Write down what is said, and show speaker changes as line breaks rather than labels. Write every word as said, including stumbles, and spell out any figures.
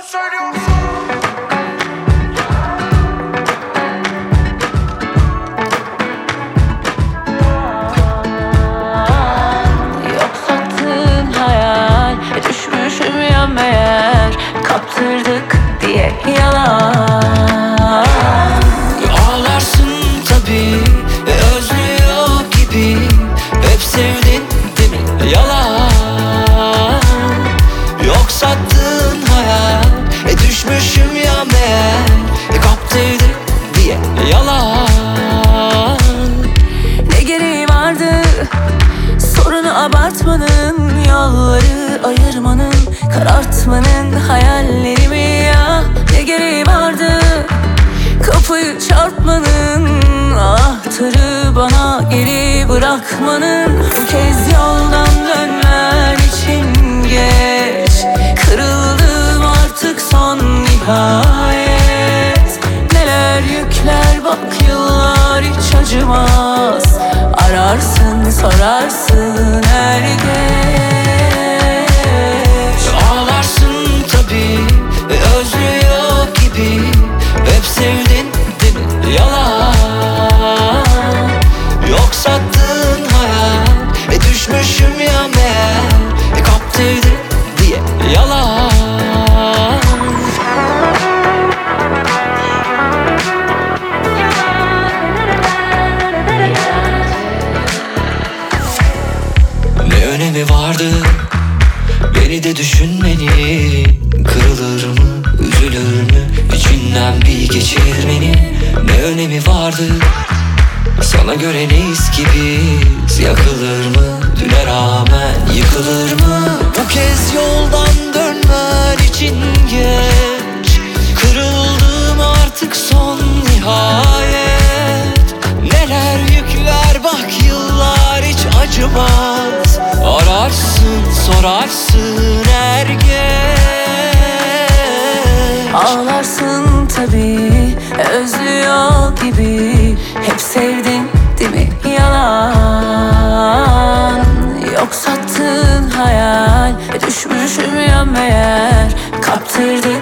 Doğru söylüyorsun.
Yok sattığın hayal, düşmüşüm ya meğer, kaptırdık diye yalan.
Ağlarsın tabii, özlüyor gibi, hep sevdin değil mi? Yalan. Yok sattığın hayal, e düşmüşüm ya meğer, e kaptırdık diye yalan.
Ne gereği vardı sorunu abartmanın, yolları ayırmanın, karartmanın hayallerimi ya. Ne gereği vardı kapıyı çarpmanın, anahtarı bana geri bırakmanın. Bu kez yoldan dönmen için geç, kırıldım artık son nihayet. Neler yükler bak yıllar hiç acımaz, ararsın sorarsın her geç.
Ağlarsın tabii, özlüyor gibi, hep sevdin değil mi? Yalan. Yok sattığın hayal, e düşmüşüm ya meğer, e kaptırdık diye yalan. Ne önemi vardı beni de düşünmenin, kırılır mı, üzülür mü, içinden bir geçirmenin. Ne önemi vardı sana göre neyiz ki biz, yakılır mı, düne rağmen yıkılır mı? Bu kez yoldan dönmen için geç, kırıldım artık son nihayet. Neler yükler bak yıllar hiç acımaz, ararsın sorarsın her geç.
Ağlarsın tabii, özlüyor gibi, hep sevdin değil mi? Yalan. Yok sattığın hayal, düşmüşüm ya meğer, kaptırdık